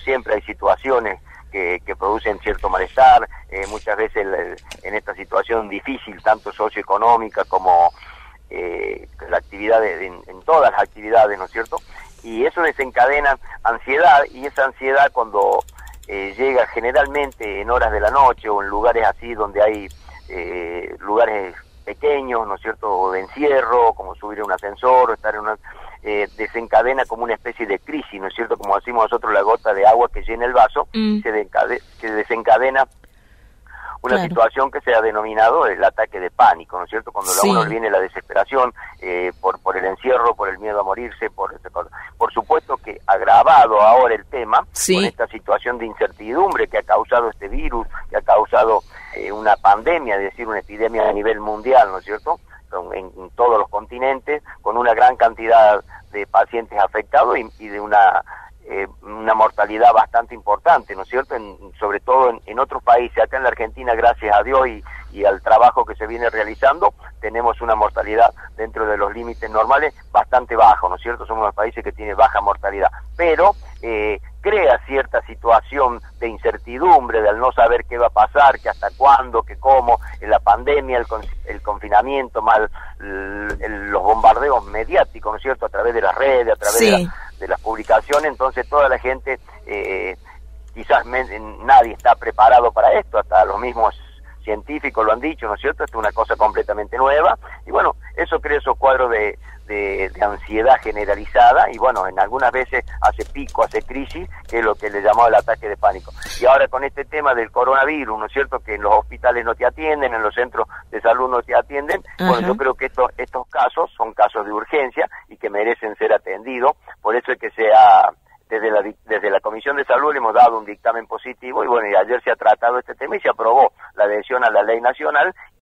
siempre hay situaciones que producen cierto malestar, muchas veces en esta situación difícil, tanto socioeconómica como la actividad en todas las actividades, ¿no es cierto? Y eso desencadena ansiedad, y esa ansiedad cuando llega generalmente en horas de la noche o en lugares así donde hay lugares pequeños, ¿no es cierto?, o de encierro, como subir a un ascensor o estar en una... desencadena como una especie de crisis, ¿no es cierto?, como decimos nosotros, la gota de agua que llena el vaso, se desencadena una situación que se ha denominado el ataque de pánico, ¿no es cierto?, cuando a uno le viene la desesperación por el encierro, por el miedo a morirse, por supuesto que agravado ahora el tema, con esta situación de incertidumbre que ha causado este virus, que ha causado una pandemia, es decir, una epidemia a nivel mundial, ¿no es cierto?, en todos los continentes, con una gran cantidad de pacientes afectados y de una mortalidad bastante importante, ¿no es cierto?, sobre todo en otros países. Acá en la Argentina, gracias a Dios y al trabajo que se viene realizando, tenemos una mortalidad dentro de los límites normales bastante bajo, ¿no es cierto?, somos los países que tienen baja mortalidad, pero crea cierta situación de incertidumbre, de al no saber qué va a pasar, que hasta cuándo, que cómo, la pandemia, el confinamiento, más los bombardeos mediáticos, ¿no es cierto?, a través de las redes, a través de las publicaciones. Entonces toda la gente, quizás nadie está preparado para esto, hasta los mismos científicos lo han dicho, ¿no es cierto?, esto es una cosa completamente nueva, y bueno, eso crea esos cuadros de ansiedad generalizada, y bueno, en algunas veces hace pico, hace crisis, que es lo que le llamaba el ataque de pánico. Y ahora con este tema del coronavirus, ¿no es cierto?, que en los hospitales no te atienden, en los centros de salud no te atienden, bueno, yo creo que estos casos son casos de urgencia y que merecen ser atendidos, por eso es que desde la Comisión de Salud le hemos dado un dictamen positivo, y bueno, y ayer se ha tratado este tema y se aprobó la adhesión a la ley nacional,